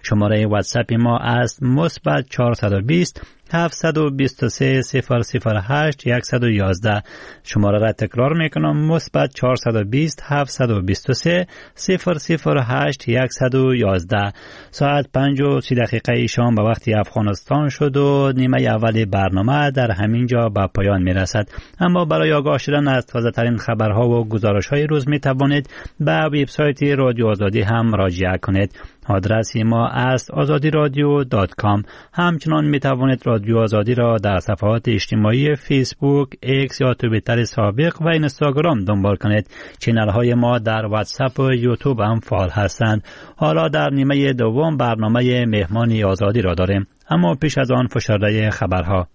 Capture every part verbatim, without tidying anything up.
شماره واتساپ ما است مثبت چهارصد و بیست هفتصد و بیست و سه صفر صفر هشت صفر یک یک یک. شماره را تکرار میکنم مثبت چهارصد و بیست هفتصد و بیست و سه صفر صفر هشت یک یک یک. ساعت پنج و سی دقیقه شام به وقت افغانستان شد و نیمه اول برنامه در همین جا به پایان می رسد. اما برای آگاه شدن از تازه ترین خبرها و گزارش های روز می توانید به وبسایت رادیو آزادی هم مراجعه کنید. آدرس ما است آزادی رادیو دات کام. همچنان می توانید رادیو آزادی را در صفحات اجتماعی فیسبوک، ایکس یا توییتر سابق و اینستاگرام دنبال کنید. چینل های ما در واتساپ و یوتیوب هم فعال هستند. حالا در نیمه دوم برنامه مهمان آزادی را داریم، اما پیش از آن فشرده خبرها.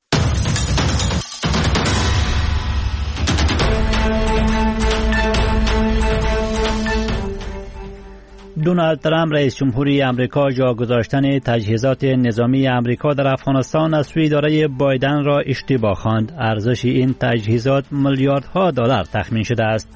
دونالد ترامپ رئیس جمهوری امریکا جا گذاشتن تجهیزات نظامی امریکا در افغانستان از سوی اداره بایدن را اشتباه خواند. ارزش این تجهیزات میلیاردها دلار تخمین شده است.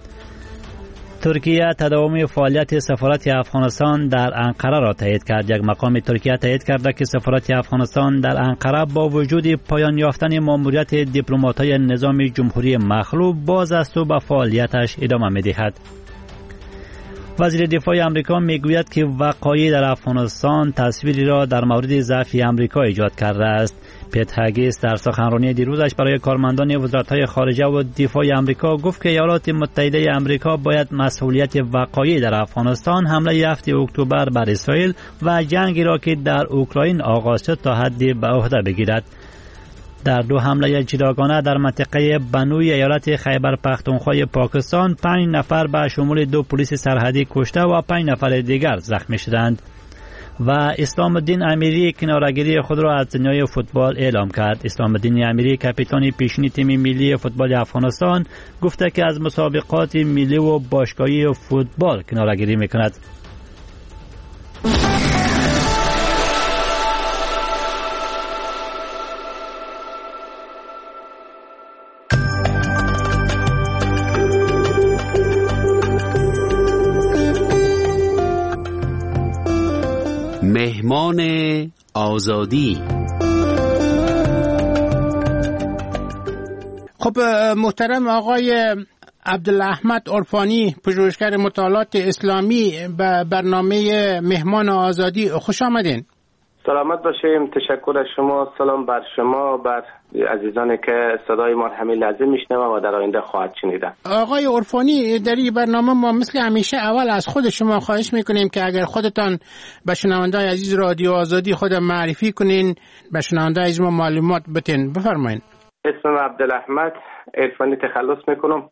ترکیه تداوم فعالیت سفارت افغانستان در انقره را تایید کرد. یک مقام ترکیه تایید کرده که سفارت افغانستان در انقره با وجود پایان یافتن ماموریت دیپلمات‌های نظام جمهوری مغلوب باز است و به فعالیتش ادامه می‌دهد. وزیر دفاع آمریکا میگوید که وقایع در افغانستان تصویری را در مورد ضعف آمریکا ایجاد کرده است. پیت هگیس در سخنرانی دیروزش برای کارمندان وزارت‌های خارجه و دفاع آمریکا گفت که ایالات متحده آمریکا باید مسئولیت وقایع در افغانستان، حمله هفتم اکتبر بر اسرائیل و جنگی را که در اوکراین آغاز شد تا حدی به عهده بگیرد. در دو حمله جداگانه در منطقه بنوی ایالت خیبر پختونخوا پاکستان پنج نفر به شمول دو پلیس سرحدی کشته و پنج نفر دیگر زخمی شدند. و اسلام الدین امیری کناره‌گیری خود را از دنیای فوتبال اعلام کرد. اسلام الدین امیری کاپیتان پیشین تیم ملی فوتبال افغانستان گفته که از مسابقات ملی و باشگاهی فوتبال کناره‌گیری می‌کند. مهمان آزادی. خب محترم آقای عبدالاحمد عرفانی، پژوهشگر مطالعات اسلامی، به برنامه مهمان آزادی خوش آمدین. سلامت باشیم. تشکر از شما. سلام بر شما، بر عزیزانی که صدای ما همین لحظه میشنوند و در آینده خواهد شنیدن. آقای عرفانی، در این برنامه ما مثل همیشه اول از خود شما خواهش میکنیم که اگر خودتان به شنونده‌های عزیز رادیو آزادی خود معرفی کنین، به شنونده‌های عزیز ما معلومات بدین. بفرمایید. اسمم عبدالاحمد عرفانی، تخلص میکنم.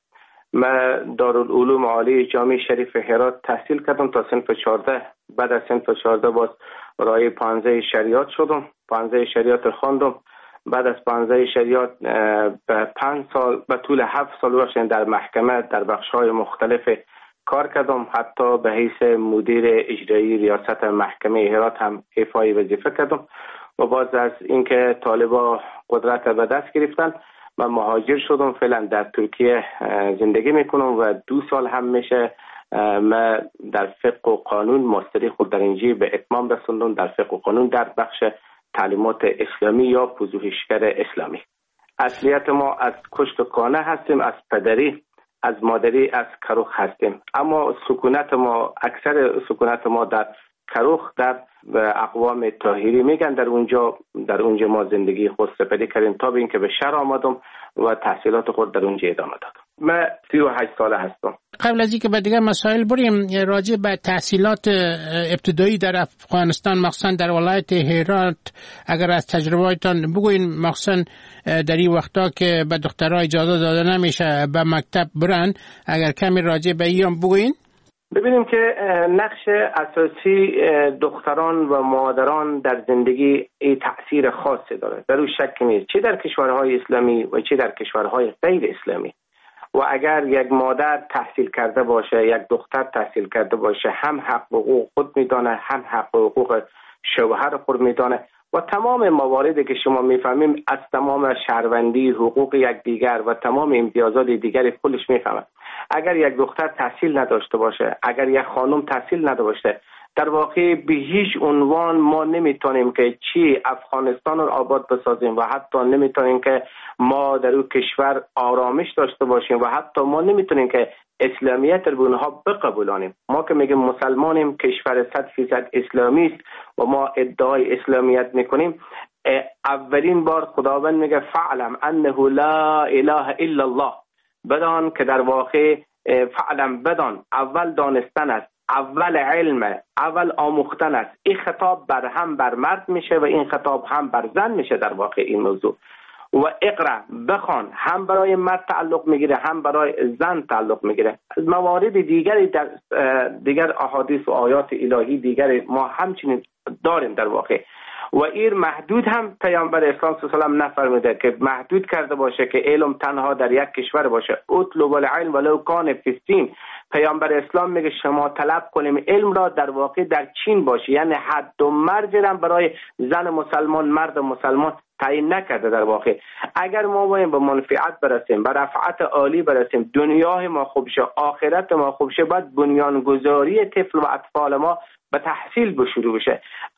من دارالعلوم عالی جامع شریف هرات تحصیل کردم تا صنف چهارده. بعد از صنف چهارده باز رای پانزده شریعت شدم. پانزده شریعت خواندم. بعد از پانزده شریعت به پنج سال به طول هفت سال وقت در محکمه در بخش‌های مختلف کار کردم. حتی به حیث مدیر اجرایی ریاست محکمه هرات هم ایفای وظیفه کردم. و باز از اینکه طالبا قدرت به دست گرفتن، من مهاجر شدم. فعلا در ترکیه زندگی میکنم و دو سال هم میشه من در فقه و قانون ماستری خود در اینجا به اتمام رسوندم، در فقه و قانون در بخش تعلیمات اسلامی یا پژوهشگر اسلامی. اصلیت ما از کشت و کانه هستیم، از پدری، از مادری، از کروخ هستیم. اما سکونت ما، اکثر سکونت ما در کروخ، در اقوام طاهری میگن. در اونجا در اونجا ما زندگی خود سپری کردیم تا به اینکه به شهر آمدم و تحصیلات خود در اونجا ادامه دادم. من سی و هشت ساله هستم. قبل از اینکه به دیگر مسائل بریم، راجع به تحصیلات ابتدایی در افغانستان مخصوصا در ولایت هرات اگر از تجربه‌تان بگوین، مخصوصا در این وقتا که به دخترها اجازه داده نمیشه به مکتب برن، اگر کمی راجع به این بگوین. ببینیم که نقش اساسی دختران و مادران در زندگی ای تأثیر خاصی داره، در اون شک نیست، چه در کشورهای اسلامی و چه در کشورهای غیر اسلامی. و اگر یک مادر تحصیل کرده باشه، یک دختر تحصیل کرده باشه، هم حق و حقوق خود میدانه، هم حق و حقوق شوهر خود میدانه و تمام مواردی که شما میفهمیم از تمام شهروندی، حقوق یک دیگر و تمام امتیازات دیگری خودش میفهمه. اگر یک دختر تحصیل نداشته باشه، اگر یک خانم تحصیل نداشته در واقع به هیچ عنوان ما نمیتونیم که چی افغانستان رو آباد بسازیم و حتی نمیتونیم که ما در اون کشور آرامش داشته باشیم و حتی ما نمیتونیم که اسلامیت رو به اونها بقبولانیم. ما که میگیم مسلمانیم، کشور صد فیصد اسلامی است و ما ادعای اسلامیت میکنیم، اولین بار خداوند میگه فعلم انه لا اله الا الله، بدان که در واقع فعلم بدان، اول دانستن است، اول علم، اول آموختن است. این خطاب بر هم بر مرد میشه و این خطاب هم بر زن میشه در واقع این موضوع. و اقرا بخوان هم برای مرد تعلق میگیره هم برای زن تعلق میگیره. موارد دیگری در دیگر احادیث و آیات الهی دیگری ما همچنین داریم در واقع. و این محدود هم پیامبر اسلام صلی الله علیه و آله نفرموده که محدود کرده باشه که علم تنها در یک کشور باشه. اطلب العلم ولو کان فی الصین. پیامبر اسلام میگه شما طلب کنیم علم را در واقع در چین باشه، یعنی حد و مرز هم برای زن مسلمان مرد مسلمان تعیین نکرده در واقع. اگر ما باید به منفعت برسیم، به رفعت عالی برسیم، دنیای ما خوب شه، آخرت ما خوب شه، باید بنیانگذاری طفل و اطفال ما به تحصیل به شروع بشه.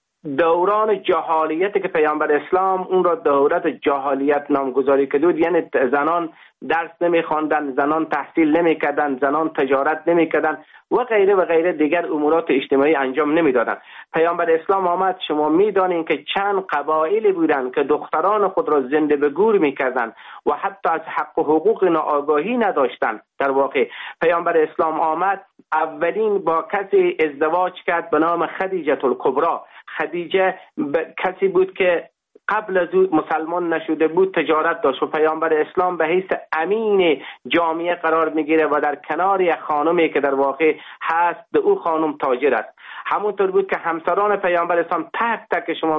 دوران جهالیتی که پیامبر اسلام اون را دورت جهالیت نامگذاری کرد، یعنی زنان درس نمیخواندن، زنان تحصیل نمیکردن، زنان تجارت نمیکردن و غیره و غیره دیگر امورات اجتماعی انجام نمیدادن. پیامبر اسلام آمد، شما میدانین که چند قبایلی بودن که دختران خود را زنده به گور میکردن و حتی از حق و حقوق آگاهی نداشتن. در واقع پیامبر اسلام آمد، اولین با کسی ازدواج کرد به نام خدیجه الکبری. خدیجه کسی بود که قبل از او مسلمان نشده بود، تجارت داشت و پیامبر اسلام به حیث امین جامعه قرار میگیره و در کنار یک خانمی که در واقع هست به او خانم تاجر است. همونطور بود که همسران پیامبر اسلام تک تک شما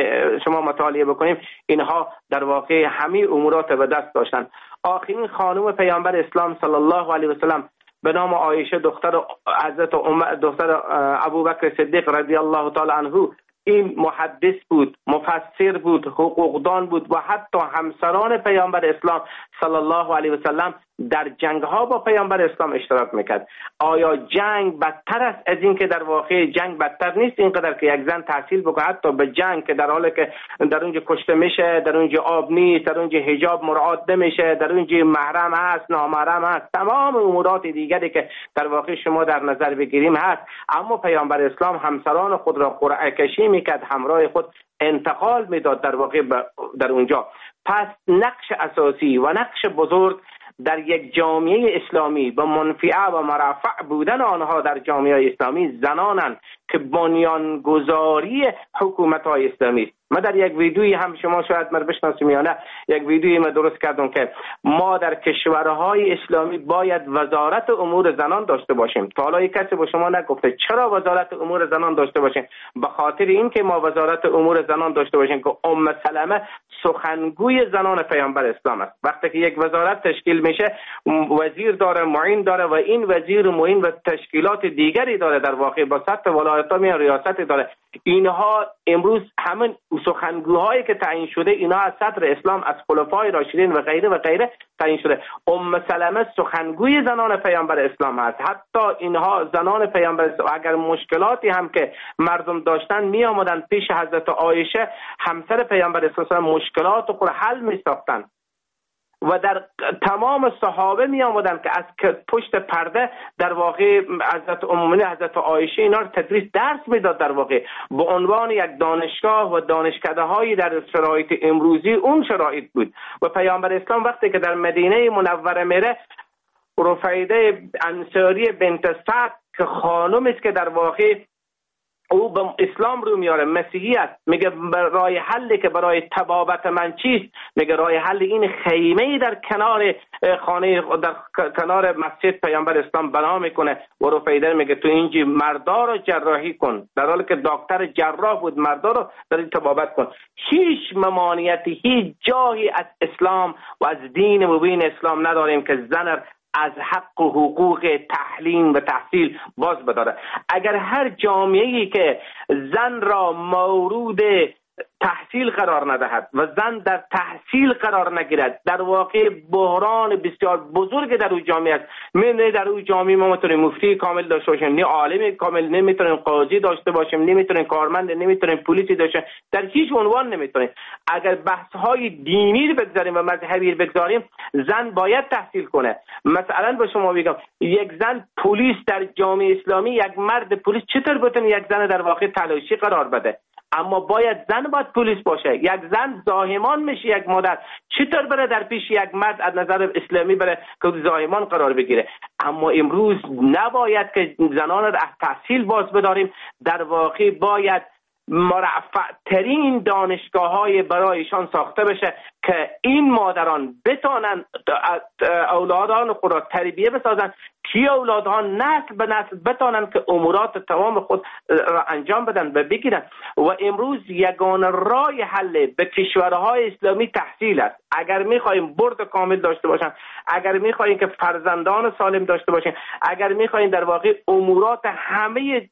شما مطالعه بکنیم، اینها در واقع همه امورات به دست داشتن. آخرین خانم پیامبر اسلام صلی الله علیه و سلم به نام عایشه دختر حضرت عمر دختر ابوبکر صدیق رضی الله تعالی عنه، این محدث بود، مفسر بود، حقوقدان بود و حتی همسران پیامبر اسلام صلی الله علیه و سلم در جنگ ها با پیامبر اسلام اشتراک میکرد. آیا جنگ بدتر است از این که در واقع جنگ بدتر نیست اینقدر که یک زن تحصیل بکنه حتی به جنگ که در حالی که در اونجا کشته میشه، در اونجا آب نیست، در اونجا حجاب مراعات نمیشه، در اونجا محرم هست، نامحرم هست، تمام امورات دیگری که در واقع شما در نظر بگیریم هست، اما پیامبر اسلام همسران خود را قرعه کشی میکرد، همراه خود انتقال میداد در واقع در اونجا. پس نقش اساسی و نقش بزرگ در یک جامعه اسلامی با منفعه و مرفع بودن آنها در جامعه اسلامی زنانند که بنیانگذاری حکومت‌های اسلامی است. من در یک ویدیویی هم شما شاید من بشناسیم یا نه، یک ویدیویی من درست کردم که ما در کشورهای اسلامی باید وزارت امور زنان داشته باشیم. تا حالا کسی با شما نگفته چرا وزارت امور زنان داشته باشیم؟ به خاطر اینکه ما وزارت امور زنان داشته باشیم که ام سلمه سخنگوی زنان پیامبر اسلام است. وقتی که یک وزارت تشکیل میشه، وزیر داره، معین داره و این وزیر معین و تشکیلات دیگری داره، در واقع با سطح ولایت‌ها می ریاست داره. اینها امروز همین سخنگوهایی که تعیین شده، اینها از صدر اسلام، از خلفای راشدین و غیره و غیره تعیین شده. ام سلمه سخنگوی زنان پیامبر اسلام است. حتی اینها زنان پیامبر اسلام اگر مشکلاتی هم که مردم داشتن می آمدن پیش حضرت عایشه همسر پیامبر اسلام، مشکلات خود حل می ساختن و در تمام صحابه می آمدن که از پشت پرده در واقع حضرت ام حضرت عایشه اینا رو تدریس درس میداد، در واقع به عنوان یک دانشگاه و دانشکده هایی در شرایط امروزی اون شرایط بود. و پیامبر اسلام وقتی که در مدینه منوره میره، رفیده انصاری بنت سعد که خانم است که در واقع او به اسلام رو میاره، مسیحی است، میگه راه حلی که برای تبابت من چیست؟ میگه راه حل این خیمه در کنار خانه در کنار مسجد پیامبر اسلام بنا میکنه و رفیده میگه تو اینجا مردا رو جراحی کن، در حالی که دکتر جراح بود، مردا رو در تبابت کن. هیچ ممانعتی، هیچ جایی از اسلام و از دین مبین اسلام نداریم که زن از حق و حقوق تعلیم و تحصیل باز بداره. اگر هر جامعه‌ای که زن را مورود تحصیل قرار ندهد و زن در تحصیل قرار نگیرد، در واقع بحران بسیار بزرگ در اون جامعه است. من در اون جامعه ما میتونیم مفتی کامل داشته باشیم، نه عالم کامل، نمیتونیم قاضی داشته باشیم، نمیتونیم کارمند، نمیتونیم پلیسی داشته، در هیچ عنوان نمیتونیم. اگر بحث های دینی رو بگذاریم و مذهبی رو بگذاریم، زن باید تحصیل کنه. مثلا به شما بگم یک زن پلیس در جامعه اسلامی، یک مرد پلیس چطور بتونه یک زن در واقع تلاشی قرار بده؟ اما باید زن باید پلیس باشه. یک زن زاهمان میشه، یک مادر چطور بره در پیش یک مرد از نظر اسلامی بره که زاهمان قرار بگیره؟ اما امروز نباید که زنان را از تحصیل باز بداریم، در واقع باید مرفع ترین دانشگاه های برایشان ساخته بشه که این مادران بتانن اولادان خود را تربیه بسازن، که اولادها نسل به نسل بتانن که امورات تمام خود را انجام بدن و بگیرن. و امروز یگانه راه حل به کشورهای اسلامی تحصیل است. اگر میخوایم برد کامل داشته باشن، اگر میخوایم که فرزندان سالم داشته باشیم، اگر میخوایم در واقع امورات همه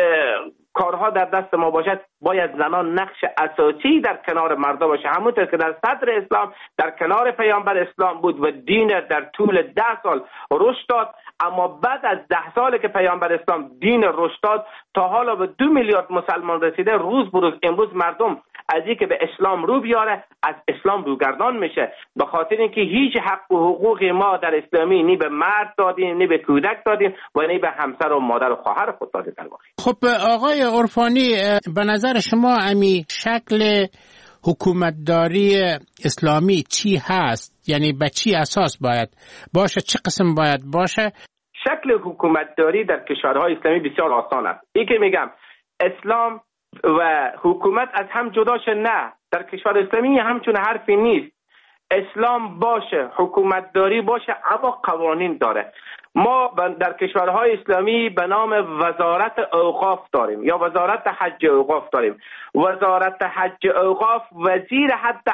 کارها در دست ما باشد، باید زنان نقش اساسی در کنار مردا باشه، همونطور که در صدر اسلام در کنار پیامبر اسلام بود و دین در طول ده سال رشد داد. اما بعد از ده ساله که پیامبر اسلام دین رشد داد، تا حالا به دو میلیارد مسلمان رسیده. روز بروز امروز مردم از اینکه به اسلام رو بیاره از اسلام روگردان میشه، به خاطر اینکه هیچ حق و حقوق ما در اسلامی نی به مرد دادیم، نی به کودک دادیم و نی به همسر و مادر و خواهر خود دادیم. در واقع خب آقای عرفانی، به نظر شما امی شکل حکومتداری اسلامی چی هست؟ یعنی به چی اساس باید باشه؟ چه قسم باید باشه؟ شکل حکومتداری در کشورهای اسلامی بسیار آسان است. این که میگم اسلام و حکومت از هم جداشه، نه، در کشور اسلامی همچون حرفی نیست. اسلام باشه، حکومتداری باشه، اما قوانین داره. ما در کشورهای اسلامی به نام وزارت اوقاف داریم یا وزارت حج اوقاف داریم. وزارت حج اوقاف، وزیر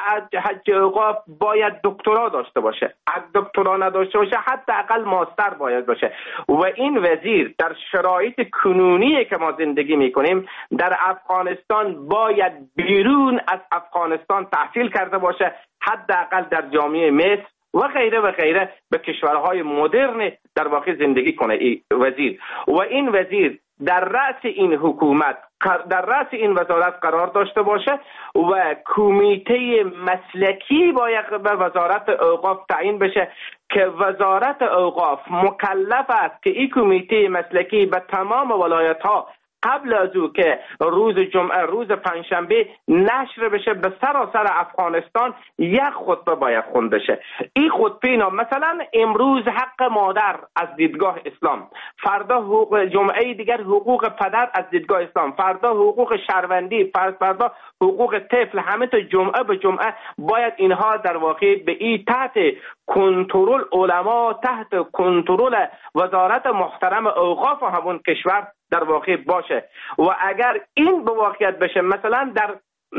حج اوقاف باید دکترا داشته باشه، اگه دکترا نداشته باشه حداقل ماستر باید باشه. و این وزیر در شرایط کنونی که ما زندگی میکنیم در افغانستان باید بیرون از افغانستان تحصیل کرده باشه، حداقل در جامعه مصر و غیره و غیره به کشورهای مدرن در واقع زندگی کنه این وزیر. و این وزیر در رأس این حکومت، در رأس این وزارت قرار داشته باشه و کمیته مسلکی باید به وزارت اوقاف تعیین بشه که وزارت اوقاف مکلف است که این کمیته مسلکی به تمام ولایت ها قبل از او که روز جمعه، روز پنجشنبه نشر بشه به سراسر افغانستان، یک خطبه باید خونده شه. این خطبه اینا مثلا امروز حق مادر از دیدگاه اسلام، فردا حقوق جمعه دیگر حقوق پدر از دیدگاه اسلام، فردا حقوق شهروندی، فردا حقوق طفل، همه تا جمعه به جمعه باید اینها در واقع به این تحت کنترل علما، تحت کنترل وزارت محترم اوقاف همون کشور در واقع باشه. و اگر این به واقعیت بشه، مثلا در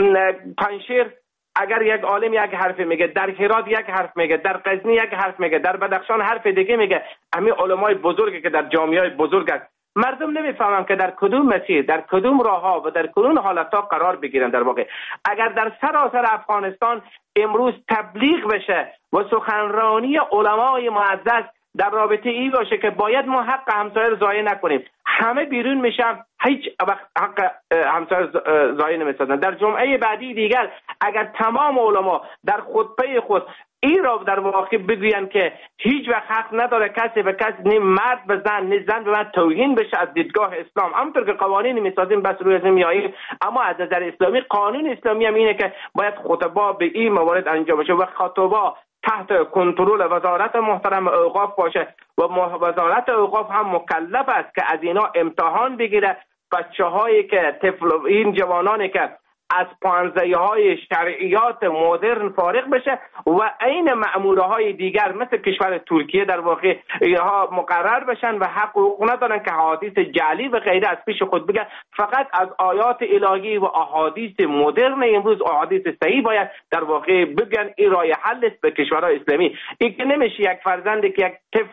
پنجشیر اگر یک عالم یک حرف میگه، در هرات یک حرف میگه، در غزنی یک حرف میگه، در بدخشان حرف دیگه میگه، همین علمای بزرگی که در جامعه بزرگ است، مردم نمیفهمن که در کدوم مسیر، در کدوم راه ها و در کدوم حالت ها قرار بگیرن. در واقع اگر در سراسر افغانستان امروز تبلیغ بشه و سخنرانی علمای معزز در رابطه این باشه که باید ما حق همسایه رو ضایع نکنیم، همه بیرون میشن، هیچ وقت حق همسایه ضایع نمیسازن. در جمعه بعدی دیگر اگر تمام علما در خطبه خود این را در واقع بگوین که هیچ وقت حق نداره کسی به کسی، نه مرد به زن نه زن به مرد توهین بشه از دیدگاه اسلام، همونطور که قوانین میسازیم بس روی ازم میاییم، اما از نظر اسلامی قانون اسلامی هم اینه که باید خطبه به این موارد انجام بشه و خطبه تحت کنترل وزارت محترم اوقاف باشه و وزارت اوقاف هم مکلف است که از اینا امتحان بگیره. بچه هایی که طفل، این جوانانی که از پانزه های شرعیات مدرن فارغ بشه و این مأموره های دیگر مثل کشور ترکیه در واقع اینها مقرر بشن و حق حقوق ندارن که حدیث جعلی و غیره از پیش خود بگن، فقط از آیات الهی و احادیث مدرن امروز، احادیث صحیح باید در واقع بگن. این راه حل است به کشورهای اسلامی. این که نمیشه یک فرزندی که یک طفل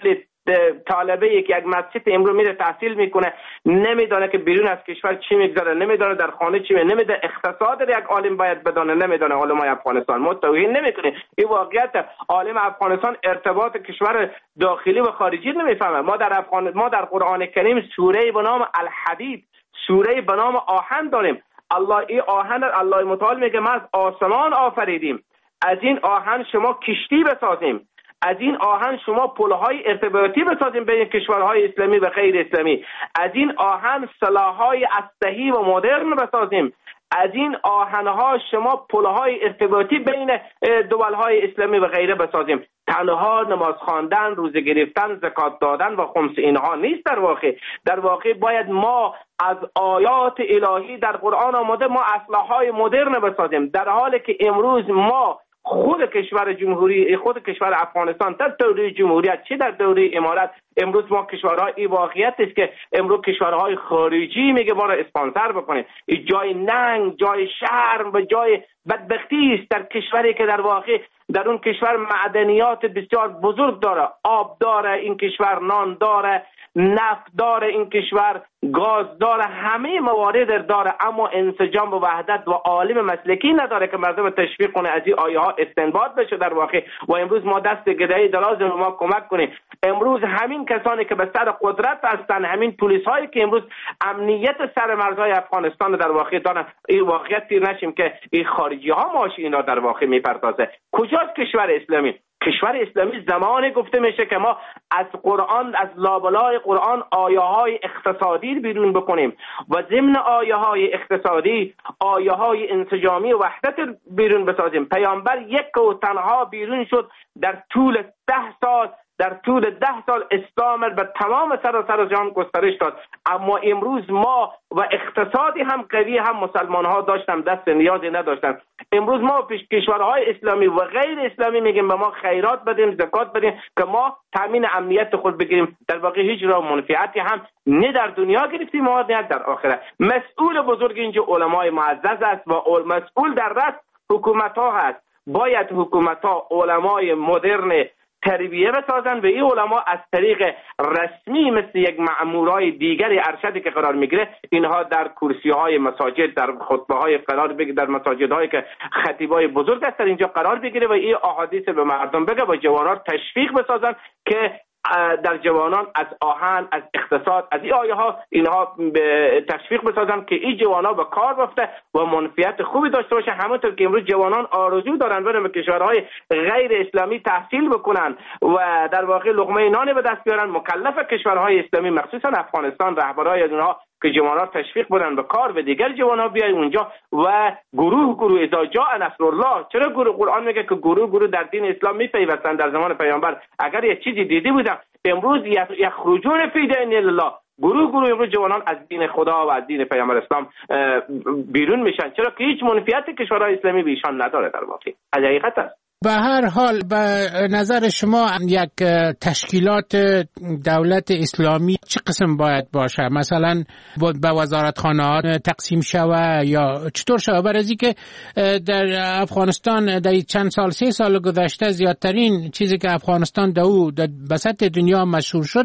طالبه که یک مسجد امروز میره تحصیل میکنه نمیدونه که بیرون از کشور چی میگذره، نمیدونه در خانه چی میگذره، نمیدونه اقتصاد یک عالم باید بدونه، نمیدونه علمای افغانستان. ما توهین نمیکنیم، این واقعیت. عالم افغانستان ارتباط کشور داخلی و خارجی نمیفهمه. ما در افغان ما در قرآن کریم سوره به نام الحدید، سوره به نام آهن داریم. الله این آهن الله متعال میگه ما از آسمان آفریدیم، از این آهن شما کشتی بسازیم، از این آهن شما پلهای ارتباطی بسازیم بین کشورهای اسلامی و غیر اسلامی، از این آهن سلاحهای اسلحه‌ای و مدرن بسازیم، از این آهنها شما پلهای ارتباطی بین دولهای اسلامی و غیره بسازیم. تنها نماز خواندن، روزه گرفتن، زکات دادن و خمس اینها نیست. در واقع در واقع باید ما از آیات الهی در قرآن آمده ما اسلحه‌های مدرن بسازیم، در حالی که امروز ما خود کشور جمهوری خود کشور افغانستان در دوره جمهوریت چه در دوره امارت، امروز ما کشورهای این واقعیت است که امروز کشورهای خارجی میگه ما را اسپانسر بکنید. این جای ننگ، جای شرم و جای بدبختی است در کشوری که در واقع در اون کشور معدنیات بسیار بزرگ داره، آب داره این کشور، نان داره، نفت داره این کشور، گاز داره، همه موارد داره، اما انسجام و وحدت و عالم مسلکی نداره که مردم تشویق کنه از این آیه ها استنباط بشه در واقع. و امروز ما دست گدایی دراز ما کمک کنیم. امروز همین کسانی که به سر قدرت هستن، همین پلیس هایی که امروز امنیت سر مرزهای افغانستان در واقع دارن، این واقعیت پیر نشیم که این خارجی ها ماشی اینا در واقع میپردازه. کجاست کشور اسلامی؟ کشور اسلامی زمانی گفته میشه که ما از قرآن، از لابلای قرآن آیه های اقتصادی بیرون بکنیم و ضمن آیه های اقتصادی آیه های انسجامی و وحدت بیرون بسازیم. پیامبر یک و تنها بیرون شد در طول ده سال در طول ده سال اسلام به تمام سراسر جهان گسترش داد. اما امروز ما و اقتصادی هم قوی هم مسلمان ها داشتن دست نیازی نداشتن. امروز ما پیش کشورهای اسلامی و غیر اسلامی میگیم به ما خیرات بدیم، زکات بدیم که ما تامین امنیت خود بگیریم. در واقع هیچ راه منفعتی هم نه در دنیا گرفتیم و نه در آخرت. مسئول بزرگ اینجا علمای معزز است و مسئول در رأس حکومت ها هست. باید حکومت ها علمای مدرن تربیه بسازن و این علما از طریق رسمی مثل یک مأمورای دیگری ارشدی که قرار میگیره اینها در کرسی های مساجد، در خطبه های قرار بگیره، در مساجد هایی که خطیبای بزرگ هستن اینجا قرار بگیره و این احادیث به مردم بگه و جوانان تشویق بسازن که در جوانان از آهن، از اقتصاد، از این آیه ها اینها به تشویق بسازن که این جوانا به کار بفته و منفعت خوبی داشته باشه. همونطور که امروز جوانان آرزو دارن برن به کشورهای غیر اسلامی تحصیل بکنن و در واقع لقمه نان به دست بیارن، مکلف کشورهای اسلامی مخصوصا افغانستان رهبرای از اونها که جوانان تشویق بدن به کار و دیگر جوانان بیاین اونجا و گروه گروه اذا جاء نصر الله. چرا گروه؟ قرآن میگه که گروه گروه در دین اسلام میپیوستن. در زمان پیامبر اگر یه چیزی دیدی بودن امروز یخرجون فی دین الله، گروه گروه امروز جوانان از دین خدا و از دین پیامبر اسلام بیرون میشن. چرا که هیچ منفعت کشورهای اسلامی به ایشان نداره. در واقع حقیقت است. به هر حال به نظر شما یک تشکیلات دولت اسلامی چه قسم باید باشه؟ مثلا به وزارتخانه ها تقسیم شوه یا چطور شوه؟ برای که در افغانستان در چند سال سه سال گذشته زیادترین چیزی که افغانستان در او در بسط دنیا مشهور شد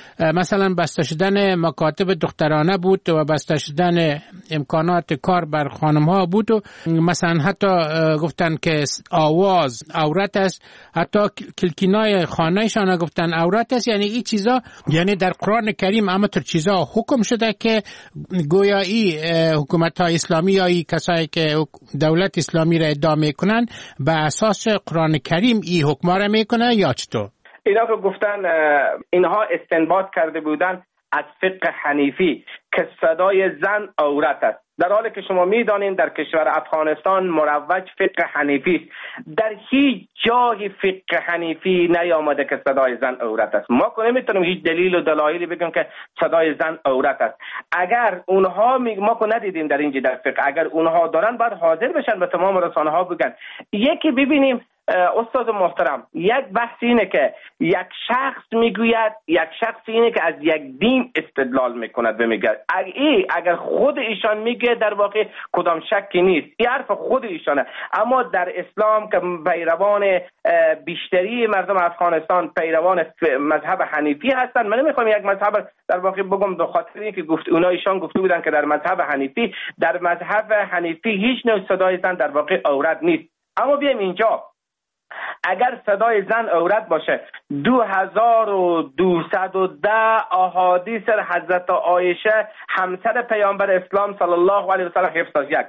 مثلا بسته شدن مکاتب دخترانه بود و بسته شدن امکانات کار بر خانم ها بود و مثلا حتی گفتن که آواز عورت است، حتی کلکینای خانهشان گفتن عورت است. یعنی این چیزا یعنی در قرآن کریم همینطور چیزا حکم شده که گویا ای حکومت های اسلامی یا ای کسایی که دولت اسلامی را ادعا میکنن به اساس قرآن کریم ای حکم را میکنه یا چطور؟ اینا که گفتن اینها استنباط کرده بودن از فقه حنیفی که صدای زن عورت است، در حالی که شما میدانین در کشور افغانستان مروج فقه حنیفی است. در هیچ جای فقه حنیفی نیامده که صدای زن عورت است. ما که نمیتونیم هیچ دلیل و دلایلی بگیم که صدای زن عورت است. اگر اونها می... ما که ندیدیم در اینجا در فقه، اگر اونها دارن باید حاضر بشن به تمام رسانه ها بگن. یکی ببینیم استاد محترم، یک بحث اینه که یک شخص میگوید، یک شخص اینه که از یک دین استدلال میکند و میگه اگر خود ایشان میگه در واقع کدام شکی نیست، این حرف خود ایشانه. اما در اسلام که پیروان بیشتری مردم افغانستان پیروان مذهب حنیفی هستند، من نمیخوام یک مذهب در واقع بگم به خاطر اینکه گفت اونا ایشان گفته بودن که در مذهب حنیفی در مذهب حنیفی هیچ نوع صدای زن در واقع عورت نیست. اما بیایم اینجا، اگر صدای زن عورت باشه، دو هزار و دویست و ده احادیث حضرت عایشه همسر پیامبر اسلام صلی الله علیه و سلم حفظ یک،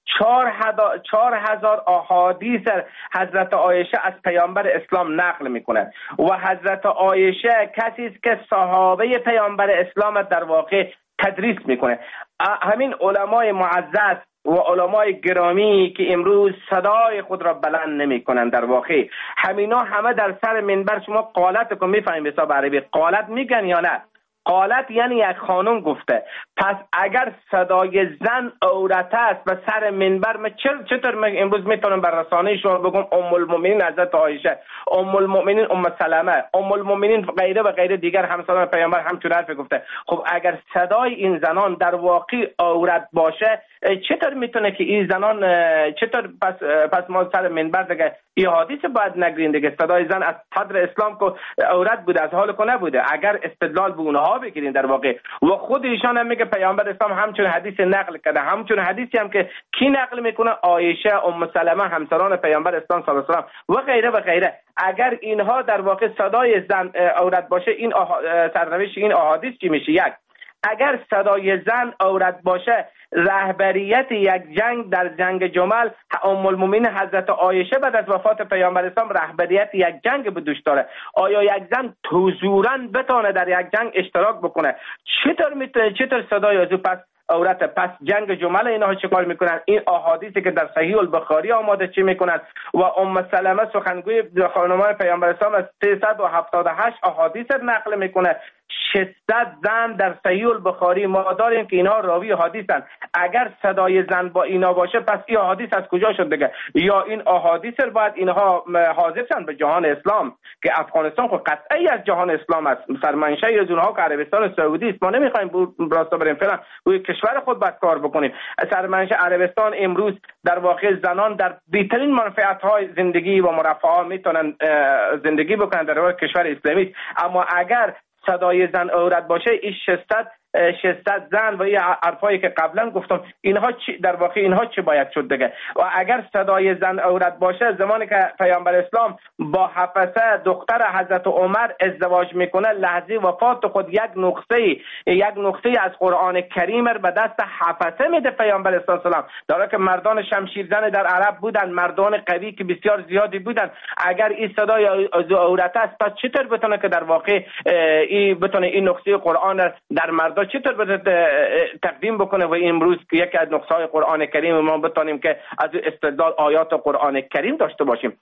چهار هزار احادیث حضرت عایشه از پیامبر اسلام نقل میکنه و حضرت عایشه کسی است که صحابه پیامبر اسلام در واقع تدریس میکنه. همین علمای معزز و علمای گرامی که امروز صدای خود را بلند نمی کنند، در واقع همینا همه در سر منبر، شما قالت کو میفهمید حساب عربی قالت میگن یا نه؟ قالت یعنی یک خانم گفته. پس اگر صدای زن عورت است و سر منبر، من چطور من امروز میتونم بر رسانه شما بگم ام المؤمنین حضرت عایشه، ام المؤمنین ام سلمه، ام المؤمنین غیره و غیره دیگر همسران پیامبر همچون حرف گفته. خب اگر صدای این زنان در واقع عورت باشه، چطور میتونه که این زنان چطور پس پس ما سر منبر دیگه این حدیث باید نگرین دیگه؟ صدای زن از صدر اسلام که عورت بوده، از حال کو نبوده. اگر استدلال به اونها بگیرین در واقع، و خود ایشان هم میگه پیامبر اسلام همچون حدیث نقل کرده، همچون حدیثی هم که کی نقل میکنه؟ عایشه، ام سلمه همسران پیامبر اسلام صلی الله علیه و سلم و غیره و غیره. اگر اینها در واقع صدای زن عورت باشه، این سرنوشت این احادیث چی میشه؟ یک، اگر صدای زن عورت باشه، رهبریت یک جنگ در جنگ جمل ام المؤمنین حضرت عایشه بعد از وفات پیامبر اسلام رهبریت یک جنگ به دوش داره. آیا یک زن حضوراً بتونه در یک جنگ اشتراک بکنه؟ چطور میتونه؟ چطور صدای از پس عورت؟ پس جنگ جمل اینها چه کار میکنن؟ این احادیثی که در صحیح البخاری آماده چی میکنن؟ و ام سلمه سخنگوی خانمان پیامبر اسلام از سیصد و هفتاد و هشت احادیث نقل میکنه. ششصد زن در صحیح البخاری ما داریم که اینها راوی حدیثن. اگر صدای زن با اینا باشه، پس این احادیث از کجا شد دیگه؟ یا این احادیث باید اینها حاضر شن به جهان اسلام که افغانستان خود قطعی از جهان اسلام است، سرمنشأ از اونها که عربستان سعودی است. ما نمیخوایم راستا بریم فعلا روی کشور خود باید کار بکنیم. سرمنشأ عربستان امروز در واقع زنان در بهترین منفعت‌های زندگی و مرفه میتونن زندگی بکنن در کشور اسلامی. اما اگر صدای زن عورت باشه، این ششصد ششصد زن و این حرفایی که قبلا گفتم، اینها چی در واقع اینها چی باید شد دیگه؟ و اگر صدای زن عورت باشه، زمانی که پیامبر اسلام با حفصه دختر حضرت عمر ازدواج میکنه، لحظه وفات خود یک نقطه یک نقطه از قرآن کریم به دست حفصه میده پیامبر اسلام سلام، در حالی که مردان شمشیر زن در عرب بودن، مردان قوی که بسیار زیادی بودن. اگر این صدای عورت است، پس چطور بتونه که در واقع این بتونه این نقطه قرآن در مردان چطور باید تقدیم بکنه؟ و امروز یکی از نقصهای قرآن کریم ما بتونیم که از استدلال آیات قرآن کریم داشته باشیم.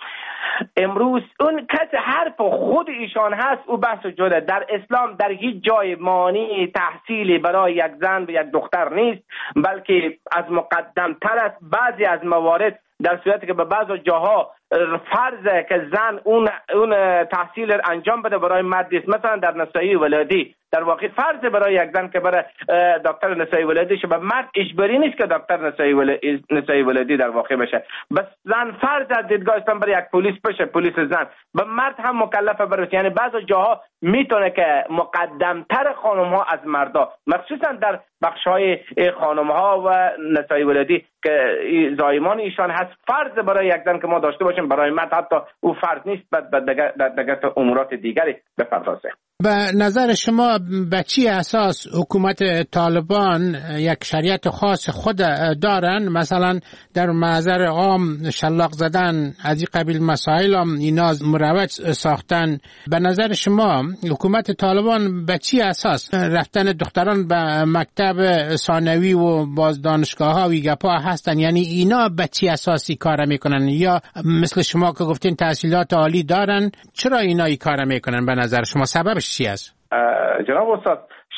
امروز اون کسی حرف خود ایشان هست، او بحث جدا. در اسلام در هیچ جای مانع تحصیلی برای یک زن و یک دختر نیست، بلکه از مقدم تر است. بعضی از موارد در صورتی که به بعض جاها فرضه که زن اون اون تحصیل انجام بده برای مرد است، مثلا در نسایی ولادی در واقع فرض برای یک زن که برای دکتر نسایی ولادی شه، به مرد اجباری نیست که دکتر نسایی ولادی نسایی ولادی در واقع بشه. بس زن فرض از دیدگاه اسلام برای یک پلیس بشه، پلیس زن. به مرد هم مکلفه برای، یعنی بعض جاها میتونه که مقدمتر خانم ها از مردا، مخصوصا در بخش های خانم ها و نسایی ولادی که زایمان ایشان هست، فرض برای یک زن که ما داشته باشیم، برای مرد حتی او فرض نیست، بعد در دیگر امورات دیگری بپردازه. به نظر شما به چی اساس حکومت طالبان یک شریعت خاص خود دارن؟ مثلا در محضر عام شلاق زدن از این قبیل مسائل هم اینا مروج ساختن. به نظر شما حکومت طالبان به چی اساس رفتن دختران به مکتب ثانوی و باز دانشگاه ها و گپا هستن؟ یعنی اینا به چی اساسی کار میکنن؟ یا مثل شما که گفتین تحصیلات عالی دارن، چرا اینا این کار میکنن؟ به نظر شما سببش چی است؟ جناب استاد،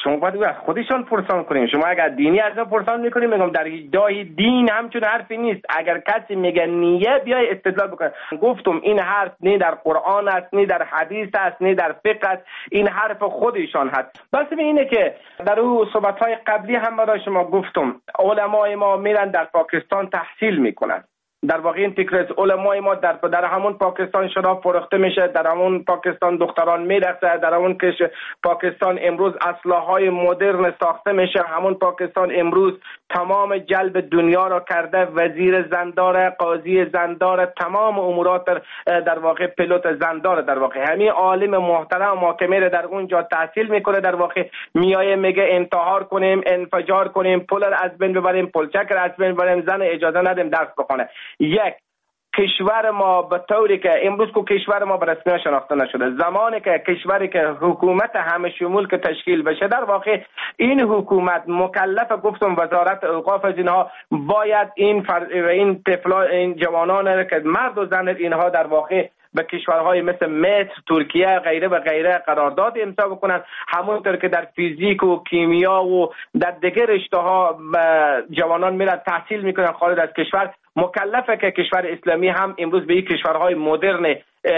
شما باید از خودشان پرسان کنیم. شما اگر دینی از ما پرسان میکنیم، میگم در ادعای دین همچون حرفی نیست. اگر کسی میگه نیه، بیای استدلال بکنه. گفتم این حرف نه در قرآن است، نه در حدیث است، نه در فقه است، این حرف خودشان هست. بس اینه که در اون صحبت‌های قبلی هم برای شما گفتم علمای ما میرن در پاکستان تحصیل میکنن. در واقع این فکر از علمای ما در در همون پاکستان شراب فروخته میشه، در همون پاکستان دختران میرقصه، در همون کش پاکستان امروز اسلحه‌های مدرن ساخته میشه، همون پاکستان امروز تمام جلب دنیا را کرده، وزیر زندار، قاضی زندار، تمام امورات در واقع پیلوت زندار. در واقع همین عالم محترم ما که میره در اونجا تحصیل میکنه، در واقع میایه میگه انتحار کنیم، انفجار کنیم، پول از بین ببریم، پلچک از بین ببریم، زن اجازه ندیم درس بخونه. یک کشور ما به طوری که امروز کو کشور ما به رسمیت شناخته نشده، زمانی که کشوری که حکومت همه شمول که تشکیل بشه، در واقع این حکومت مکلف، گفتم وزارت اوقاف از اینها باید این فر... این طفلا این جوانان که مرد و زن اینها در واقع به کشورهای مثل مصر، ترکیه، غیره و غیره قرارداد امضا بکنن، همونطور که در فیزیک و کیمیا و در دیگر رشته‌ها جوانان میرن تحصیل میکنن خارج از کشور. مکلفه که کشور اسلامی هم امروز به این کشورهای مدرن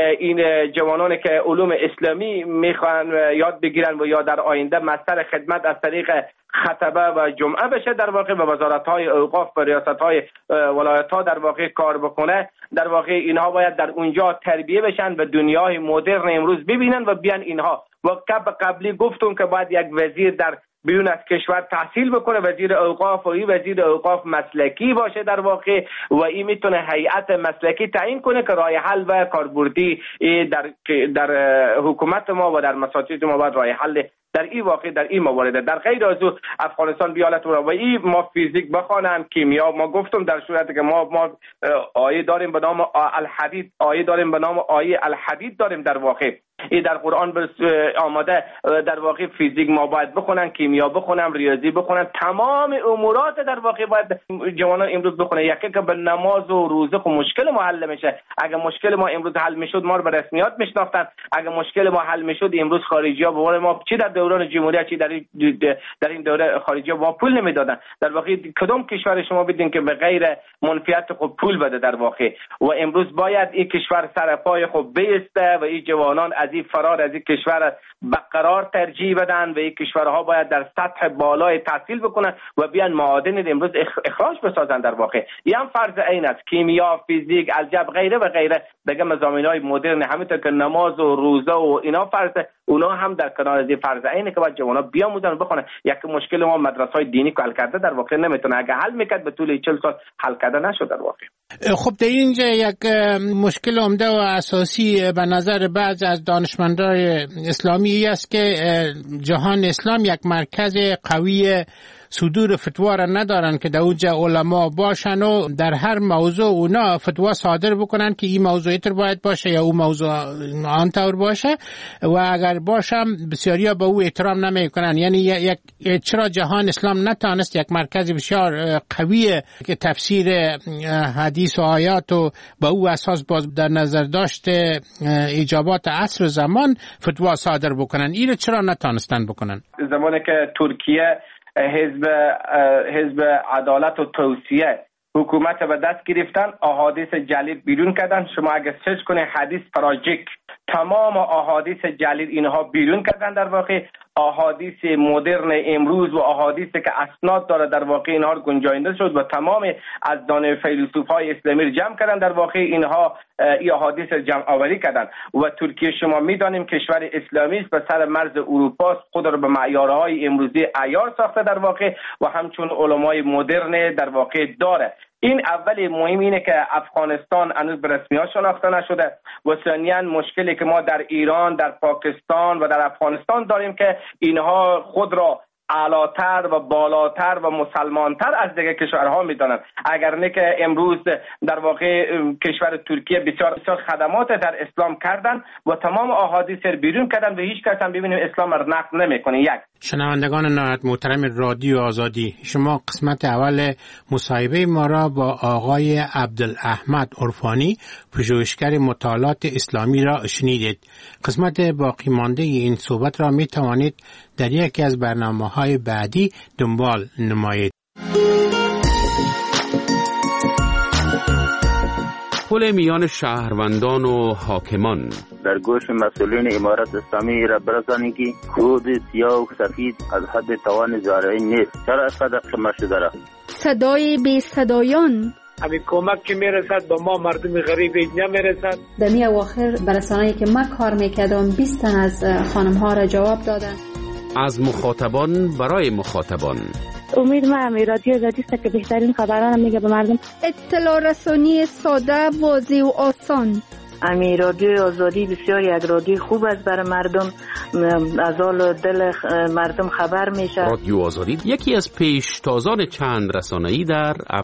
این جوانانی که علوم اسلامی میخوان یاد بگیرن و یا در آینده مستر خدمت از طریق خطبه و جمعه بشه، در واقع به وزارت‌های اوقاف و ریاست‌های ولایت‌ها در واقع کار بکنه. در واقع اینها باید در اونجا تربیه بشن و دنیای مدرن امروز ببینن و بیان اینها. و قبلی گفتم که باید یک وزیر در بیرون از کشور تحصیل بکنه، وزیر اوقاف، و این وزیر اوقاف مسلکی باشه در واقع، و این میتونه هیئت مسلکی تعیین کنه که راه حل و کاربردی در در حکومت ما و در مساجد ما باید راه حل در این واقع در این موارد. در غیر از او افغانستان بیالت و این ما فیزیک بخوانم، کیمیا، ما گفتم در صورتی که ما ما آیه داریم به نام الحدید، آیه داریم به نام آیه الحدید داریم در واقع این در قرآن آماده، در واقع فیزیک ما باید بخونن، کیمیا بخونن، ریاضی بخونن، تمام امورات در واقع باید جوانان امروز بخونن. یکی که به نماز و روزه خو مشکل ما حل میشه. اگه مشکل ما امروز حل میشد ما رو به رسمیات میشناختن. اگه مشکل ما حل میشد امروز خارجی‌ها به قول ما چی در دوران جمهوریت چی در این در این دوره خارجی‌ها ما پول نمیدادن. در واقع کدام کشور شما بدین که به غیر منفعت خود پول بده در واقع، و امروز باید این کشور سر پای خود بیسته و این جوانان از این فرار از این کشور برقرار ترجیح بدن و این کشورها باید در سطح بالای تحصیل بکنن و بیان معادن امروز اخراج بسازن. در واقع این هم فرض عین است. کیمیا، فیزیک، الجبر، غیره و غیره دیگه مضامین‌های مدرن، همونطور که نماز و روزه و اینا فرض، اونا هم در کنار از این فرض عینه که باید جوانا بیاموزن و بخونن. یک مشکل ما مدرسه‌های دینی که حل کرده در واقع نمیتونه، اگه حل میکرد به طول چهل سال حل کرده نشد در واقع. خب در اینجا یک مشکل عمده و اساسی به نظر بعض از دانشمندان اسلامی است که جهان اسلام یک مرکز قوی صدور فتوا را ندارن که در اونجا علما باشن و در هر موضوع اونا فتوا صادر بکنن که این موضوع اینطور باید باشه یا اون موضوع آنطور باشه، و اگر باشم بسیاریا به او احترام نمیکنن. یعنی یک چرا جهان اسلام نتانست یک مرکز بسیار قوی که تفسیر حدیث و آیات و به او اساس باز در نظر داشته اجابات عصر و زمان فتوا صادر بکنن؟ این چرا نتانستن بکنن؟ زمانی که ترکیه حزب حزب عدالت و توسعه حکومت به دست گرفتن، احادیث جلیل بیرون کردن. شما اگه سرچ کنید حدیث پراجیک، تمام احادیث جلیل اینها بیرون کردن. در واقع احادیث مدرن امروز و احادیثی که اسناد داره در واقع اینها رو گنجانده شد و تمام از دانه فیلسوفای اسلامی رو جمع کردن. در واقع اینها این احادیث جمع آوری کردن و ترکیه شما میدانیم کشور اسلامی است، به سر مرز اروپا، خود را به معیارهای امروزی عیار ساخته در واقع و همچون علمای مدرن در واقع داره. این اول مهم اینه که افغانستان هنوز به رسمیت شناخته نشده و ثانیاً مشکلی که ما در ایران، در پاکستان و در افغانستان داریم که اینها خود را اعلاتر و بالاتر و مسلمانتر از دیگر کشورها میدانند. اگر نه که امروز در واقع کشور ترکیه بسیار بسیار خدمات در اسلام کردن و تمام احادیث بیرون کردن و هیچ کس هم ببینیم اسلام را نقد نمیکنه. یک شنوندگان نهایت محترم رادیو آزادی، شما قسمت اول مصاحبه ما را با آقای عبدالاحمد عرفانی، پژوهشگر مطالعات اسلامی را شنیدید. قسمت باقی مانده این صحبت را می توانید در یکی از برنامه‌های بعدی دنبال نمایید. پل میان شهروندان و حاکمان. در گوش مسئولین امارت اسلامی را برسانید که خود سیاه و سفید از حد توان زارعی نیست. چرا اینقدر خمه شده را؟ صدای بی صدایان. همین کمک که میرسد با ما مردم غریب نمیرسد. در می اواخر برسانه‌ای که من کار میکردم بیست تن از خانم ها را جواب دادن. از مخاطبان برای مخاطبان. امید ما می رادیو آزادی است که بهترین خبران میگه به مردم. اطلاع رسانی ساده، واضح و آسان. امی رادیو آزادی بسیار یک رادیو خوب است برای مردم، از حال دل مردم خبر میشه. رادیو آزادی یکی از پیشتازان چند رسانه‌ای در